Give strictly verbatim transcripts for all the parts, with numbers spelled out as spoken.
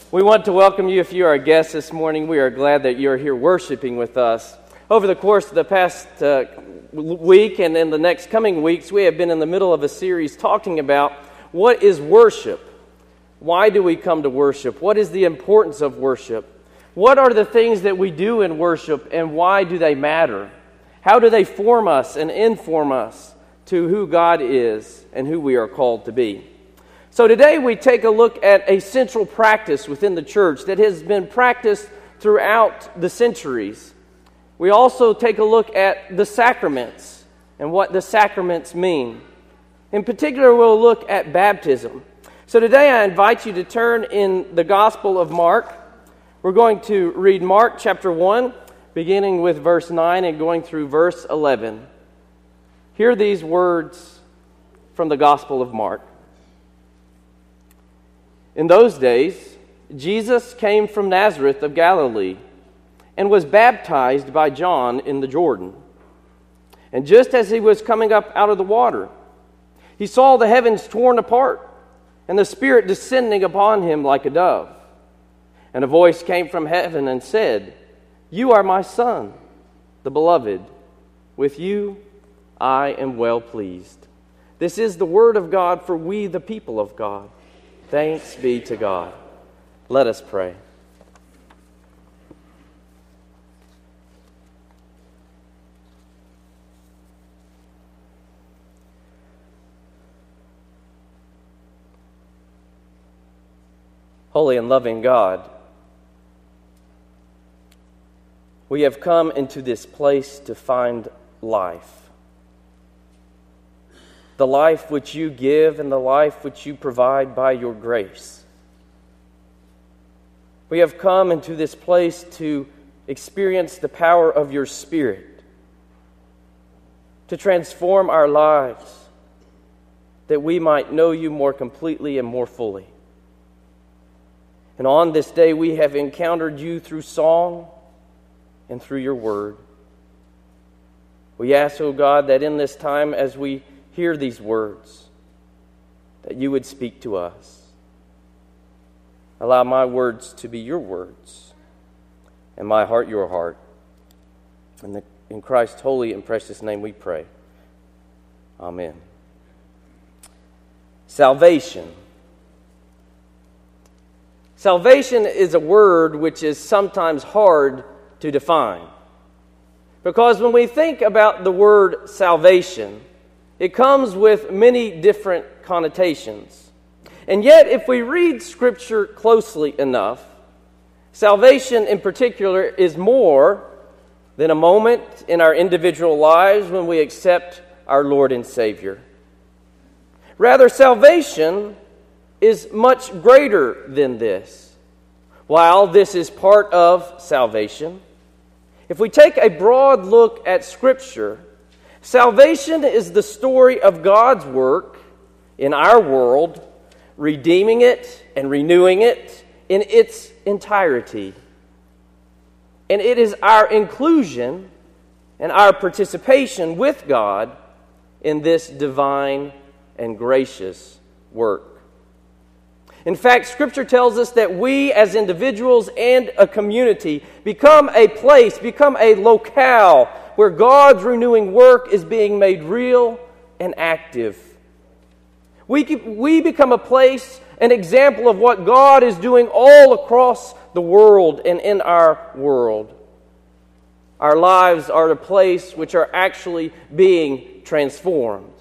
We want to welcome you if you are a guest this morning. We are glad that you are here worshiping with us. Over the course of the past uh, week and in the next coming weeks, we have been in the middle of a series talking about what is worship? Why do we come to worship? What is the importance of worship? What are the things that we do in worship and why do they matter? How do they form us and inform us to who God is and who we are called to be? So today we take a look at a central practice within the church that has been practiced throughout the centuries. We also take a look at the sacraments and what the sacraments mean. In particular, we'll look at baptism. So today I invite you to turn in the Gospel of Mark. We're going to read Mark chapter one, beginning with verse nine and going through verse eleven. Hear these words from the Gospel of Mark. In those days, Jesus came from Nazareth of Galilee and was baptized by John in the Jordan. And just as he was coming up out of the water, he saw the heavens torn apart and the Spirit descending upon him like a dove. And a voice came from heaven and said, "You are my Son, the Beloved. With you I am well pleased." This is the word of God for we, the people of God. Thanks be to God. Let us pray. Holy and loving God, we have come into this place to find life. The life which you give and the life which you provide by your grace. We have come into this place to experience the power of your Spirit, to transform our lives, that we might know you more completely and more fully. And on this day we have encountered you through song and through your word. We ask, O God, that in this time as we hear these words, that you would speak to us. Allow my words to be your words, and my heart your heart. In, the, in Christ's holy and precious name we pray. Amen. Salvation. Salvation is a word which is sometimes hard to define. Because when we think about the word salvation, it comes with many different connotations. And yet, if we read Scripture closely enough, salvation in particular is more than a moment in our individual lives when we accept our Lord and Savior. Rather, salvation is much greater than this. While this is part of salvation, if we take a broad look at Scripture, salvation is the story of God's work in our world, redeeming it and renewing it in its entirety. And it is our inclusion and our participation with God in this divine and gracious work. In fact, Scripture tells us that we as individuals and a community become a place, become a locale where God's renewing work is being made real and active. We, we become a place, an example of what God is doing all across the world and in our world. Our lives are a place which are actually being transformed.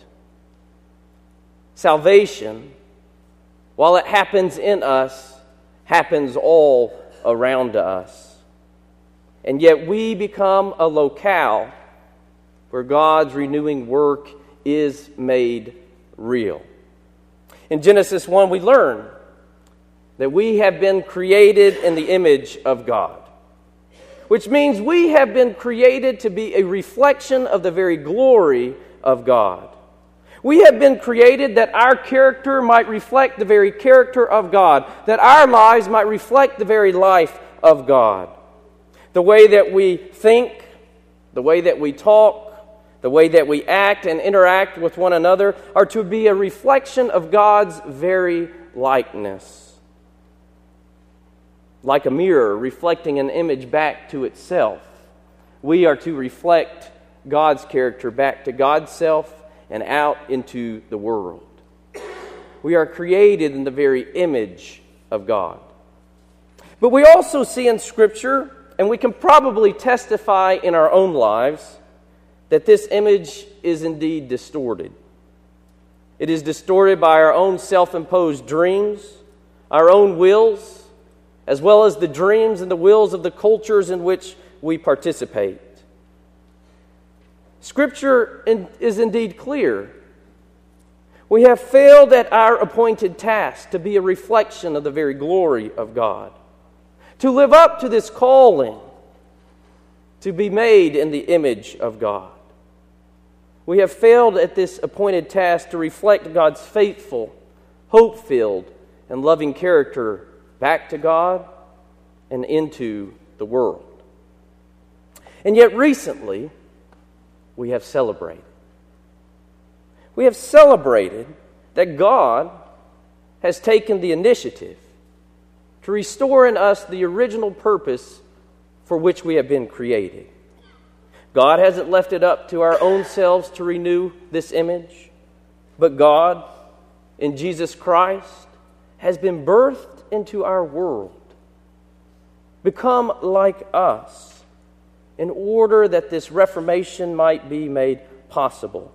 Salvation, while it happens in us, happens all around us. And yet we become a locale where God's renewing work is made real. In Genesis one, we learn that we have been created in the image of God, which means we have been created to be a reflection of the very glory of God. We have been created that our character might reflect the very character of God, that our lives might reflect the very life of God. The way that we think, the way that we talk, the way that we act and interact with one another are to be a reflection of God's very likeness. like a mirror reflecting an image back to itself. We are to reflect God's character back to God's self and out into the world. We are created in the very image of God. But we also see in Scripture, and we can probably testify in our own lives, that this image is indeed distorted. It is distorted by our own self-imposed dreams, our own wills, as well as the dreams and the wills of the cultures in which we participate. Scripture is indeed clear. We have failed at our appointed task to be a reflection of the very glory of God, to live up to this calling, to be made in the image of God. We have failed at this appointed task to reflect God's faithful, hope-filled, and loving character back to God and into the world. And yet recently, we have celebrated. We have celebrated that God has taken the initiative to restore in us the original purpose for which we have been created. God hasn't left it up to our own selves to renew this image, but God, in Jesus Christ, has been birthed into our world, become like us, in order that this reformation might be made possible.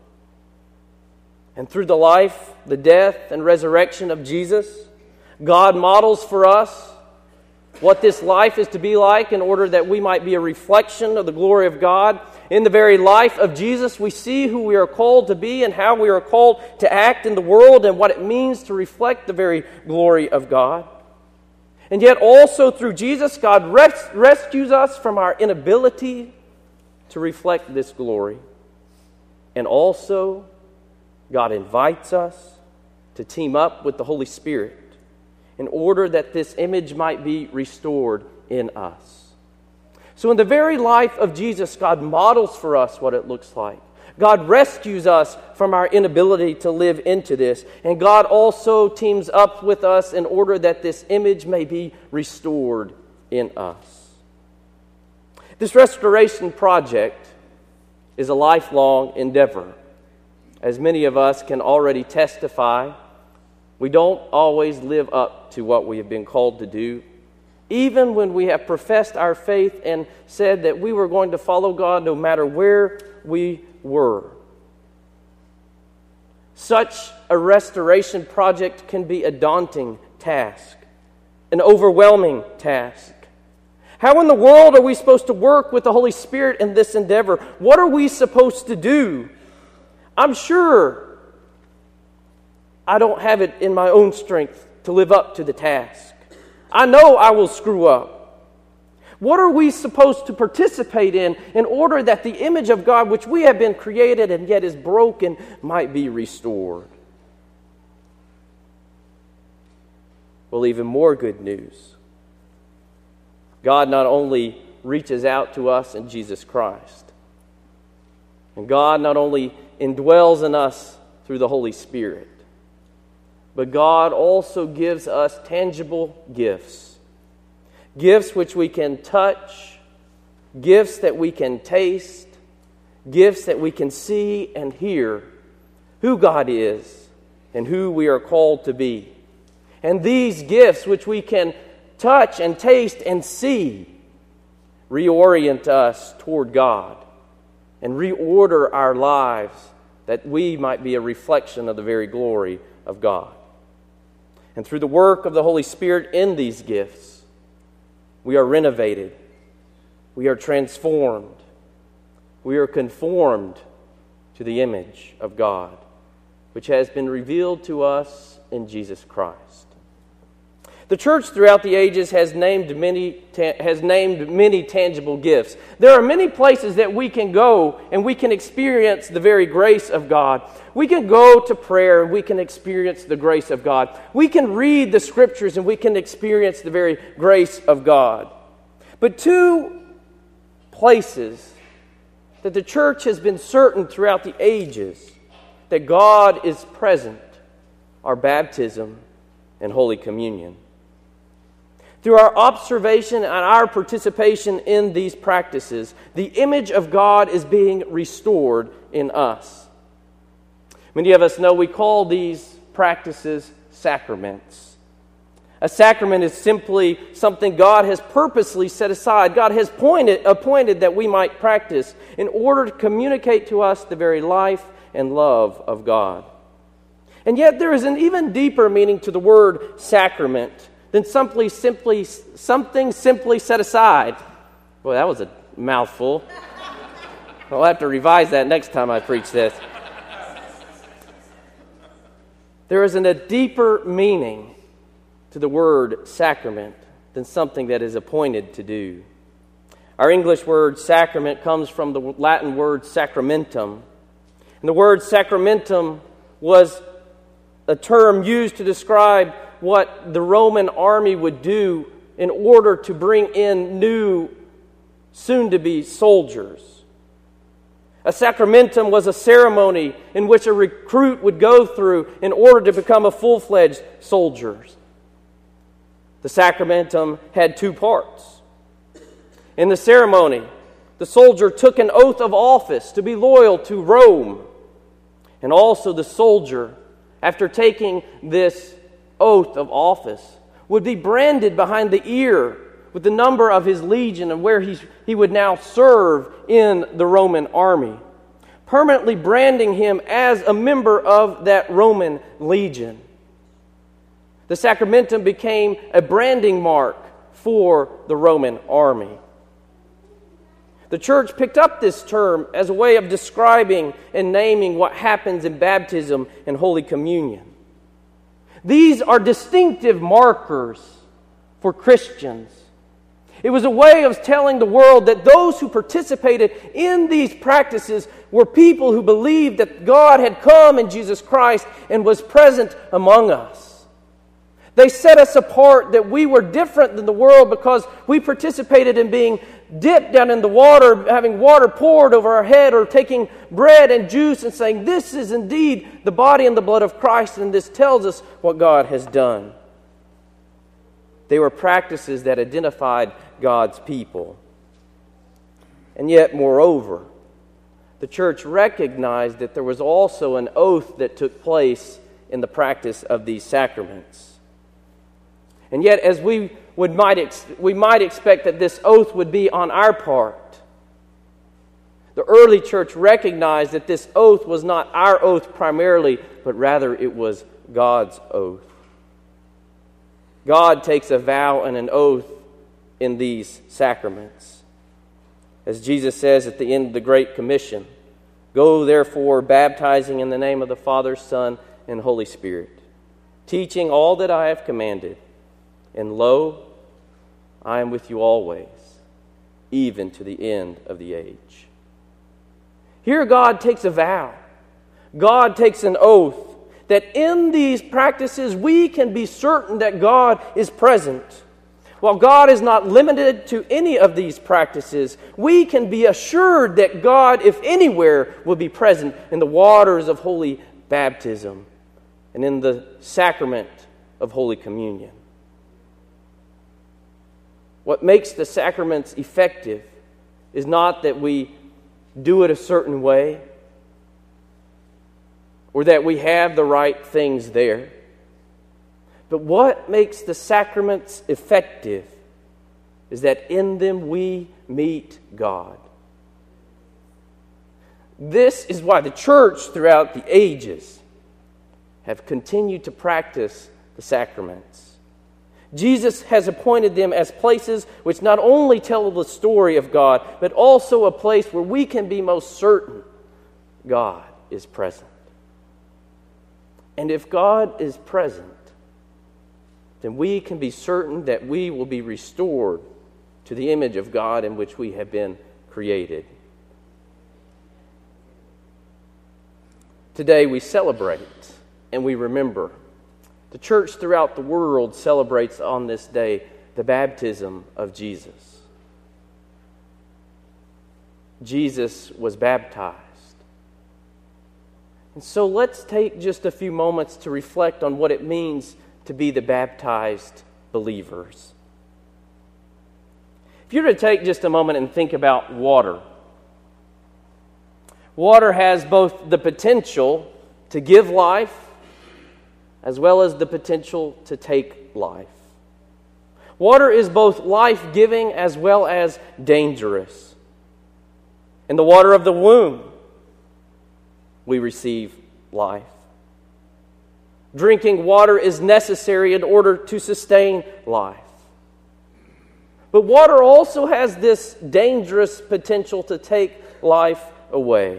And through the life, the death, and resurrection of Jesus, God models for us what this life is to be like in order that we might be a reflection of the glory of God. In the very life of Jesus, we see who we are called to be and how we are called to act in the world and what it means to reflect the very glory of God. And yet also through Jesus, God res- rescues us from our inability to reflect this glory. And also, God invites us to team up with the Holy Spirit in order that this image might be restored in us. So in the very life of Jesus, God models for us what it looks like. God rescues us from our inability to live into this. And God also teams up with us in order that this image may be restored in us. This restoration project is a lifelong endeavor. As many of us can already testify, we don't always live up to what we have been called to do. Even when we have professed our faith and said that we were going to follow God no matter where we were. Such a restoration project can be a daunting task, an overwhelming task. How in the world are we supposed to work with the Holy Spirit in this endeavor? What are we supposed to do? I'm sure I don't have it in my own strength to live up to the task. I know I will screw up. What are we supposed to participate in in order that the image of God, which we have been created and yet is broken, might be restored? Well, even more good news. God not only reaches out to us in Jesus Christ, and God not only indwells in us through the Holy Spirit, but God also gives us tangible gifts. Gifts which we can touch, gifts that we can taste, gifts that we can see and hear who God is and who we are called to be. And these gifts which we can touch and taste and see reorient us toward God and reorder our lives that we might be a reflection of the very glory of God. And through the work of the Holy Spirit in these gifts, we are renovated, we are transformed, we are conformed to the image of God, which has been revealed to us in Jesus Christ. The church throughout the ages has named many has named many tangible gifts. There are many places that we can go and we can experience the very grace of God. We can go to prayer and we can experience the grace of God. We can read the scriptures and we can experience the very grace of God. But two places that the church has been certain throughout the ages that God is present are baptism and Holy Communion. through our observation and our participation in these practices, the image of God is being restored in us. Many of us know we call these practices sacraments. A sacrament is simply something God has purposely set aside. God has pointed, appointed that we might practice in order to communicate to us the very life and love of God. And yet there is an even deeper meaning to the word sacrament than simply, simply, something simply set aside. Boy, that was a mouthful. I'll have to revise that next time I preach this. There is an, a deeper meaning to the word sacrament than something that is appointed to do. Our English word sacrament comes from the Latin word sacramentum. And the word sacramentum was a term used to describe what the Roman army would do in order to bring in new, soon-to-be soldiers. A sacramentum was a ceremony in which a recruit would go through in order to become a full-fledged soldier. The sacramentum had two parts. In the ceremony, the soldier took an oath of office to be loyal to Rome. And also the soldier, after taking this oath of office, would be branded behind the ear with the number of his legion and where he, he would now serve in the Roman army, permanently branding him as a member of that Roman legion. The sacramentum became a branding mark for the Roman army. The church picked up this term as a way of describing and naming what happens in baptism and Holy Communion. These are distinctive markers for Christians. It was a way of telling the world that those who participated in these practices were people who believed that God had come in Jesus Christ and was present among us. They set us apart, that we were different than the world because we participated in being dipped down in the water, having water poured over our head, or taking bread and juice and saying, this is indeed the body and the blood of Christ, and this tells us what God has done. They were practices that identified God's people. And yet, moreover, the church recognized that there was also an oath that took place in the practice of these sacraments. And yet, as we would might ex- we might expect that this oath would be on our part, the early church recognized that this oath was not our oath primarily, but rather it was God's oath. God takes a vow and an oath in these sacraments. As Jesus says at the end of the Great Commission, "Go therefore, baptizing in the name of the Father, Son, and Holy Spirit, teaching all that I have commanded. And lo, I am with you always, even to the end of the age." Here God takes a vow. God takes an oath that in these practices we can be certain that God is present. While God is not limited to any of these practices, we can be assured that God, if anywhere, will be present in the waters of holy baptism and in the sacrament of Holy Communion. What makes the sacraments effective is not that we do it a certain way or that we have the right things there. But what makes the sacraments effective is that in them we meet God. This is why the church throughout the ages have continued to practice the sacraments. Jesus has appointed them as places which not only tell the story of God, but also a place where we can be most certain God is present. And if God is present, then we can be certain that we will be restored to the image of God in which we have been created. Today we celebrate and we remember. The church throughout the world celebrates on this day the baptism of Jesus. Jesus was baptized. And so let's take just a few moments to reflect on what it means to be the baptized believers. If you were to take just a moment and think about water, water has both the potential to give life as well as the potential to take life. Water is both life-giving as well as dangerous. In the water of the womb, we receive life. Drinking water is necessary in order to sustain life. But water also has this dangerous potential to take life away.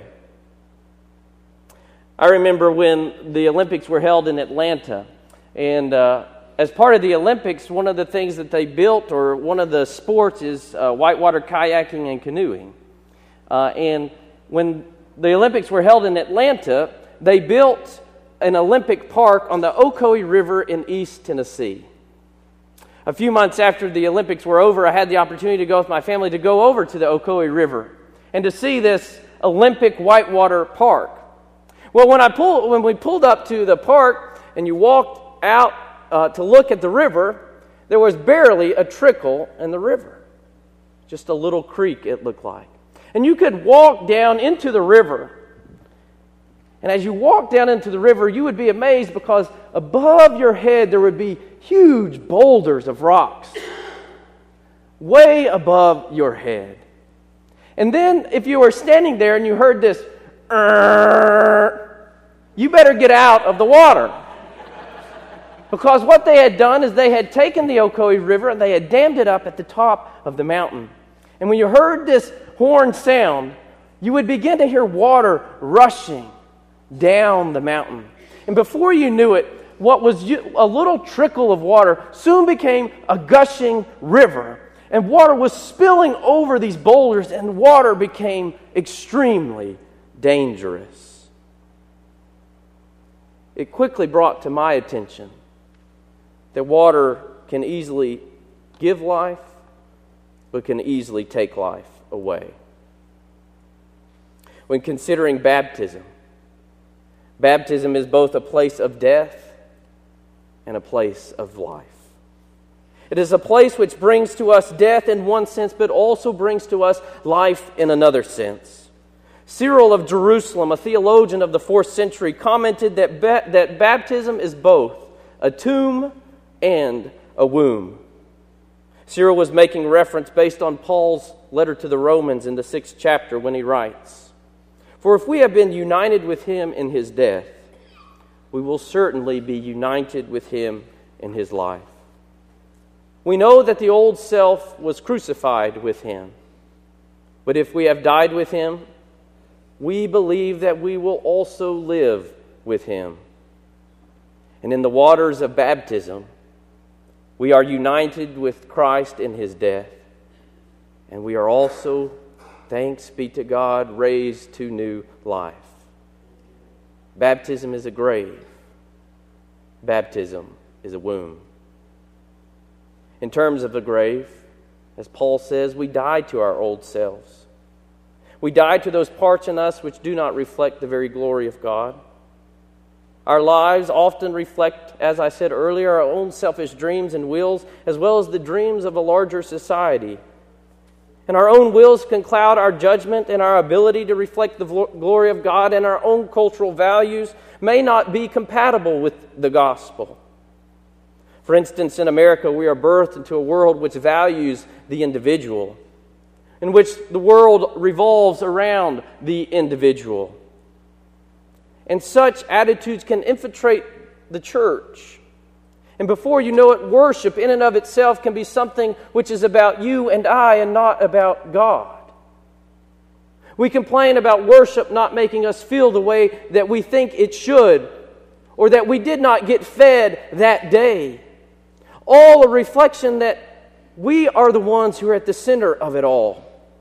I remember when the Olympics were held in Atlanta, and uh, as part of the Olympics, one of the things that they built, or one of the sports, is uh, whitewater kayaking and canoeing. Uh, and when the Olympics were held in Atlanta, they built an Olympic park on the Ocoee River in East Tennessee. A few months after the Olympics were over, I had the opportunity to go with my family to go over to the Ocoee River and to see this Olympic whitewater park. Well, when I pulled, when we pulled up to the park and you walked out uh, to look at the river, there was barely a trickle in the river. Just a little creek, it looked like. And you could walk down into the river. And as you walk down into the river, you would be amazed because above your head there would be huge boulders of rocks way above your head. And then if you were standing there and you heard this, you better get out of the water. Because what they had done is they had taken the Ocoee River and they had dammed it up at the top of the mountain. And when you heard this horn sound, you would begin to hear water rushing down the mountain. And before you knew it, what was a little trickle of water soon became a gushing river. And water was spilling over these boulders, and water became extremely dangerous. It quickly brought to my attention that water can easily give life, but can easily take life away. When considering baptism, baptism is both a place of death and a place of life. It is a place which brings to us death in one sense, but also brings to us life in another sense. Cyril of Jerusalem, a theologian of the fourth century, commented that, ba- that baptism is both a tomb and a womb. Cyril was making reference based on Paul's letter to the Romans in the sixth chapter when he writes, "For if we have been united with him in his death, we will certainly be united with him in his life. We know that the old self was crucified with him, but if we have died with him, we believe that we will also live with him. And in the waters of baptism, we are united with Christ in his death, and we are also, thanks be to God, raised to new life." Baptism is a grave. Baptism is a womb. In terms of the grave, as Paul says, we die to our old selves. We die to those parts in us which do not reflect the very glory of God. Our lives often reflect, as I said earlier, our own selfish dreams and wills, as well as the dreams of a larger society. And our own wills can cloud our judgment, and our ability to reflect the glory of God, and our own cultural values may not be compatible with the gospel. For instance, in America, we are birthed into a world which values the individual, in which the world revolves around the individual. And such attitudes can infiltrate the church. And before you know it, worship in and of itself can be something which is about you and I and not about God. We complain about worship not making us feel the way that we think it should, or that we did not get fed that day. All a reflection that we are the ones who are at the center of it all.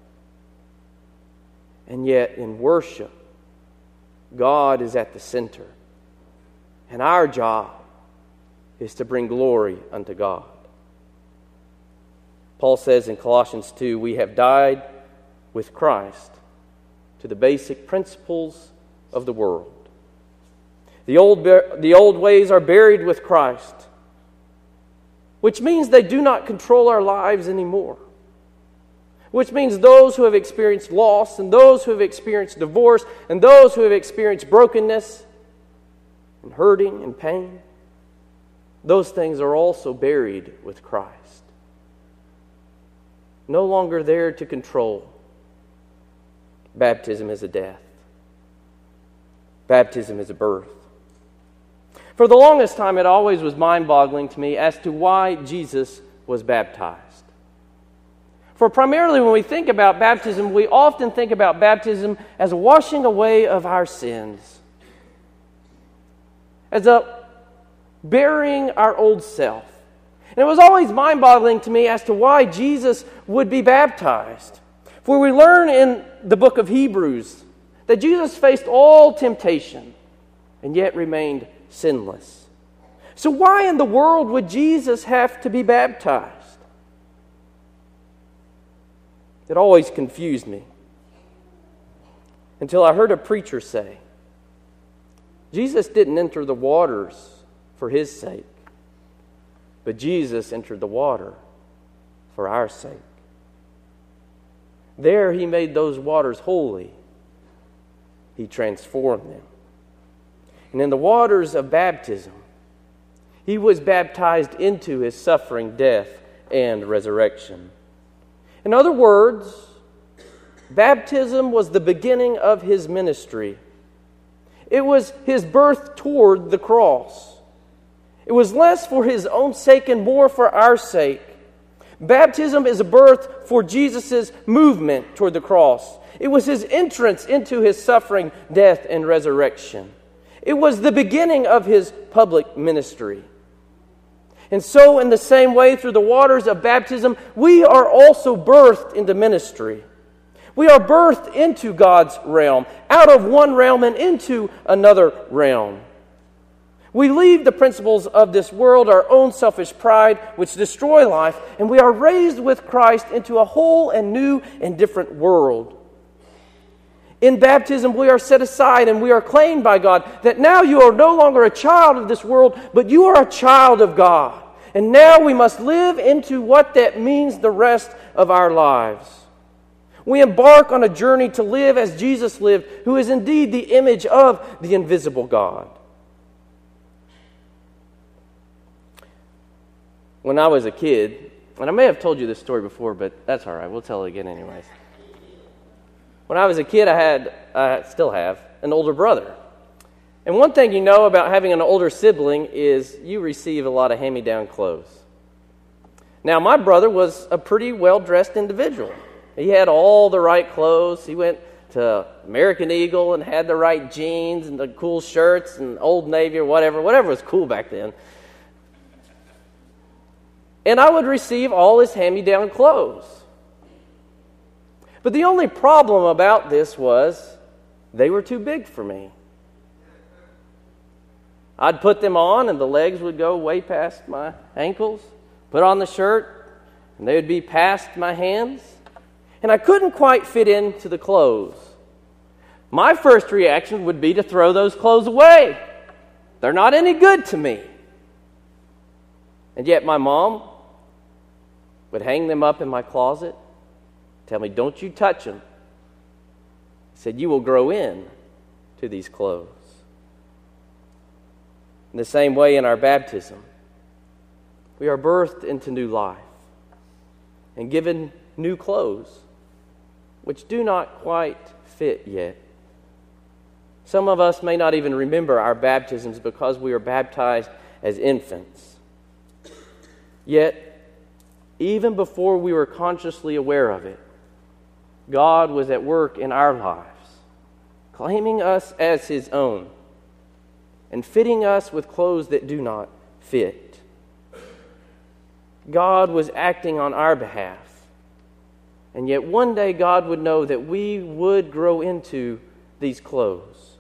And yet in worship, God is at the center. And our job is to bring glory unto God. Paul says in Colossians two, we have died with Christ to the basic principles of the world. The old, the old ways are buried with Christ, which means they do not control our lives anymore. which means those who have experienced loss, and those who have experienced divorce, and those who have experienced brokenness, and hurting and pain. Those things are also buried with Christ. No longer there to control. Baptism is a death. Baptism is a birth. For the longest time, it always was mind-boggling to me as to why Jesus was baptized. For primarily when we think about baptism, we often think about baptism as a washing away of our sins, as a burying our old self. And it was always mind-boggling to me as to why Jesus would be baptized. For we learn in the book of Hebrews that Jesus faced all temptation and yet remained sinless. So why in the world would Jesus have to be baptized? It always confused me until I heard a preacher say, Jesus didn't enter the waters for his sake, but Jesus entered the water for our sake. There he made those waters holy. He transformed them. And in the waters of baptism, he was baptized into his suffering, death, and resurrection. In other words, baptism was the beginning of his ministry. It was his birth toward the cross. It was less for his own sake and more for our sake. Baptism is a birth for Jesus' movement toward the cross. It was his entrance into his suffering, death, and resurrection. It was the beginning of his public ministry. And so, in the same way, through the waters of baptism, we are also birthed into ministry. We are birthed into God's realm, out of one realm and into another realm. We leave the principles of this world, our own selfish pride, which destroy life, and we are raised with Christ into a whole and new and different world. In baptism, we are set aside and we are claimed by God that now you are no longer a child of this world, but you are a child of God. And now we must live into what that means the rest of our lives. We embark on a journey to live as Jesus lived, who is indeed the image of the invisible God. When I was a kid, and I may have told you this story before, but that's all right. We'll tell it again anyways. When I was a kid, I had, I still have, an older brother. And one thing you know about having an older sibling is you receive a lot of hand-me-down clothes. Now, my brother was a pretty well-dressed individual. He had all the right clothes. He went to American Eagle and had the right jeans and the cool shirts and Old Navy or whatever, whatever was cool back then. And I would receive all his hand-me-down clothes. But the only problem about this was they were too big for me. I'd put them on and the legs would go way past my ankles, put on the shirt, and they would be past my hands, and I couldn't quite fit into the clothes. My first reaction would be to throw those clothes away. They're not any good to me. And yet my mom would hang them up in my closet, tell me, don't you touch them. She said, you will grow in to these clothes. In the same way in our baptism, we are birthed into new life and given new clothes, which do not quite fit yet. Some of us may not even remember our baptisms because we are baptized as infants. Yet, even before we were consciously aware of it, God was at work in our lives, claiming us as his own and fitting us with clothes that do not fit. God was acting on our behalf. And yet one day God would know that we would grow into these clothes.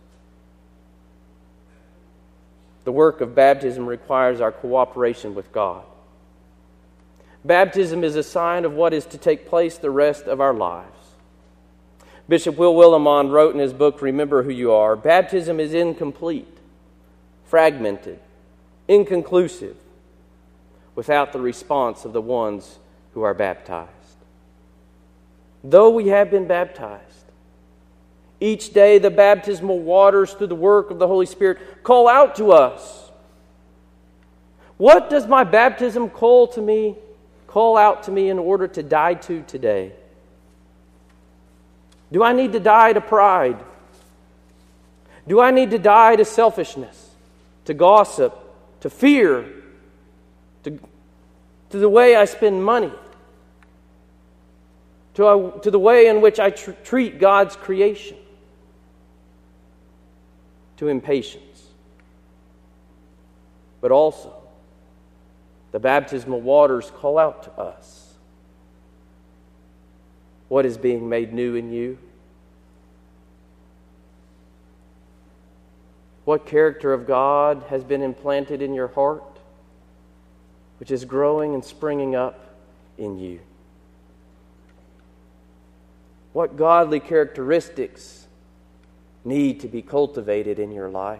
The work of baptism requires our cooperation with God. Baptism is a sign of what is to take place the rest of our lives. Bishop Will Willimon wrote in his book, Remember Who You Are, baptism is incomplete, fragmented, inconclusive, without the response of the ones who are baptized. though we have been baptized. Each day the baptismal waters through the work of the Holy Spirit call out to us. What does my baptism call to me, call out to me in order to die to today? Do I need to die to pride? Do I need to die to selfishness, to gossip, to fear, to, to the way I spend money, to, uh, to the way in which I tr- treat God's creation, to impatience? But also, the baptismal waters call out to us. What is being made new in you? What character of God has been implanted in your heart, which is growing and springing up in you? What godly characteristics need to be cultivated in your life?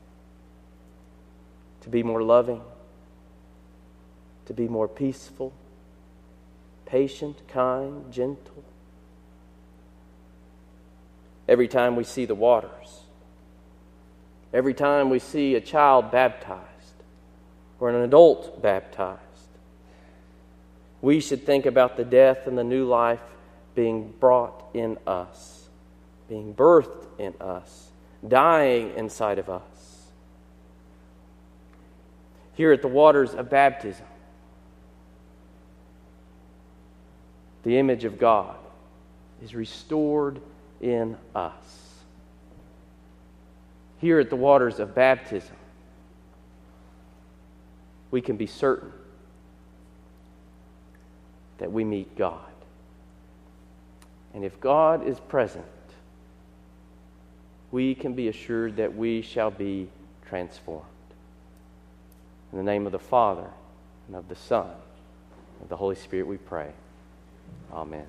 To be more loving, to be more peaceful, patient, kind, gentle. Every time we see the waters, every time we see a child baptized or an adult baptized, we should think about the death and the new life being brought in us, being birthed in us, dying inside of us. Here at the waters of baptism, the image of God is restored in us. Here at the waters of baptism, we can be certain that we meet God. And if God is present, we can be assured that we shall be transformed. In the name of the Father, and of the Son, and of the Holy Spirit we pray. Amen.